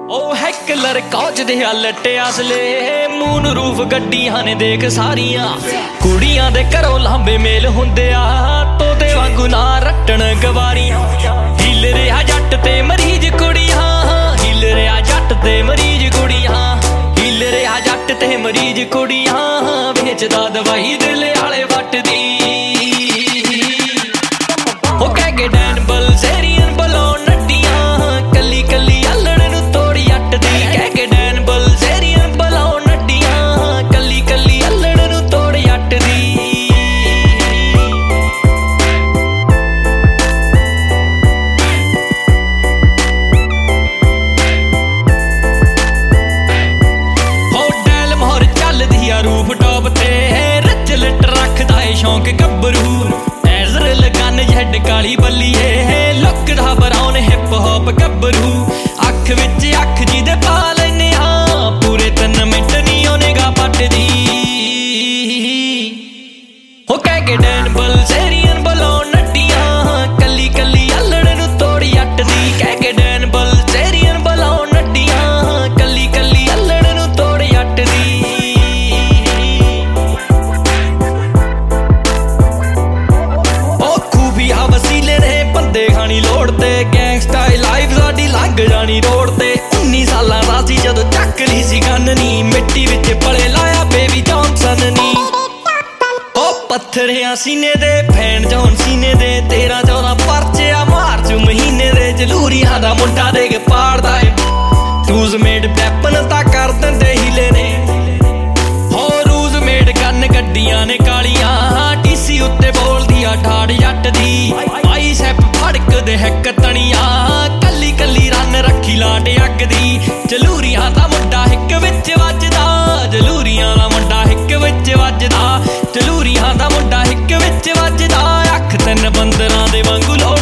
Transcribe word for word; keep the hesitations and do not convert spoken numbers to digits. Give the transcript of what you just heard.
ਉਹ ਹੈਕਲਰ ਕੌਚ ਦੇ ਹਲਟੇ ਅਸਲੇ moon roof ਗੱਡੀਆਂ ਨੇ ਦੇਖ ਸਾਰੀਆਂ ਕੁੜੀਆਂ ਦੇ ਘਰੋਂ ਲਾਂਬੇ ਮੇਲ ਹੁੰਦੇ ਆ ਤੋਤੇ ਵਾਂਗੂ ਨਾ ਰੱਟਣ ਗਵਾਰੀਆਂ ਹਿੱਲ ਰਿਹਾ ਜੱਟ ਤੇ ਮਰੀਜ਼ ਕੁੜੀਆਂ ਹਿੱਲ ਰਿਹਾ ਜੱਟ ਤੇ ਮਰੀਜ਼ ਕੁੜੀਆਂ ਹਿੱਲ ਰਿਹਾ ਜੱਟ ਤੇ ਮਰੀਜ਼ ਕੁੜੀਆਂ ਵੇਚਦਾ ਦਵਾਈ ਦਿਲ ਵਾਲੇ ਵੱਟਦੀ ਉਹ ਕਹਿ ਕੇ ਡੈਨ ਬਲਜ਼ੇਰੀਅਨ ਬਲਾਉਣ ਨੱਡੀਆਂ ਕੱਲੀ ਕੱਲੀ ਅਲੜ ਨੂੰ ਤੋੜ ਜੱਟ ਦੀ ਕਹਿ ਕੇ ਡੈਨ ਬਲਜ਼ੇਰੀਅਨ ਬਲਾਉਣ ਨੱਡੀਆਂ ਕੱਲੀ ਕੱਲੀ ਅਲੜ ਨੂੰ ਤੋੜ ਜੱਟ ਦੀ ਹੋ ਡੈਲ ਮੋਹਰ ਚੱਲਦੀ ਆ ਰੂਫ ਟੌਪ ਤੇ ਰੱਜ ਲਿਟ ਰੱਖਦਾ ਏ ਸ਼ੌਂਕ ਗੱਭਰੂ ਲਗਨ ਜੱਡ ਕਾਲੀ ਬੱਲੀਏ ਲੁੱਕ ਦਾ ਬਰਾਉਨ ਹਿਪ ਹੌਪ ਗੱਭਰੂ ਅੱਖ ਵਿੱਚ ਅੱਖ ਜਿਹਦੇ ਪਾ ਲੈਨੇ ਆ ਪੂਰੇ ਤਿੰਨ ਮਿੰਟ ਨੀ ਉਹ ਨਿਗਾਹ ਪੱਟਦੀ ਹੋ ਕਹਿ ਕੇ ਡੈਨ ਬਲਜ਼ੇਰੀਅਨ ਬਲਾਉਣ ਨੱਡੀਆਂ ਕੱਲੀ ਕੱਲੀ ਅਲੜ ਨੂੰ ਤੋੜ ਜੱਟ ਦੀ ਕਹਿ ਕੇ ਡੈਨ ਬਲਜ਼ੇਰੀਅਨ ਬਲਾਉਣ ਨੱਡੀਆਂ ਕੱਲੀ ਕੱਲੀ ਅਲੜ ਨੂੰ ਤੋੜ ਜੱਟ ਦੀ ਵਸੀਲੇ ਨੇ ਬੰਦੇ ਖਾਣੀ ਲੋੜ ਤੇ ਗੈਂਗਸਟਾਈਲ ਲਾਈਫ ਸਾਡੀ ਲੰਘ ਜਾਣੀ ਰੋਡ ਤੇ ਉੱਨੀ ਸਾਲਾਂ ਦਾ ਸੀ ਜਦੋਂ ਚੱਕ ਲਈ ਸੀ ਗੰਨ ਨੀ ਮਿੱਟੀ ਵਿੱਚ ਪਲੇ ਲਾਇਆ ਬੇਬੀ ਜੌਨਸਨ ਨੀ ਉਹ ਪੱਥਰਿਆਂ ਸੀਨੇ ਦੇ ਫੈਨ ਜੌਨ ਸੀਨੇ ਦੇ ਤੇਰਾਂ ਚੌਦਾਂ ਪਰਚਿਆ ਮਾਰਚ ਮਹੀਨੇ ਦੇ ਜਲੂਰੀਆਂ ਦਾ ਮੁੰਡਾ ਦੇ ਕੇ ਪਾੜਦਾ ਏ ਰੂਜ਼ ਮੇਡ ਵੈਪਨ ਤਾਂ ਕਰ ਦਿੰਦੇ ਹੀਲੇ ਨੇ ਹੋ ਰੂਜ਼ ਮੇਡ ਗੰਨ ਗੱਡੀਆਂ ਨੇ ਕਾਲੀਆਂ ਡੀਸੀ ਉੱਤੇ ਬੋਲਦੀ ਆ ਠਾੜ ਜੱਟ ਦੀ ਬਾਈਸੈਪ ਫੜਕਦੇ ਹੈਕ ਤਣੀਆਂ ਕੱਲੀ ਕੱਲੀ ਰਨ ਰੱਖੀ ਲਾਟ ਅੱਗ ਦੀ ਜਲੂਰੀਆਂ ਦਾ ਮੁੰਡਾ ਹਿੱਕ ਵਿੱਚ ਵੱਜਦਾ ਜਲੂਰੀਆਂ ਦਾ ਮੁੰਡਾ ਹਿੱਕ ਵਿੱਚ ਵੱਜਦਾ ਜਲੂਰੀਆਂ ਦਾ ਮੁੰਡਾ ਹਿੱਕ ਵਿੱਚ ਵੱਜਦਾ ਅੱਖ ਤਿੰਨ ਬੰਦਰਾਂ ਦੇ ਵਾਂਗੂ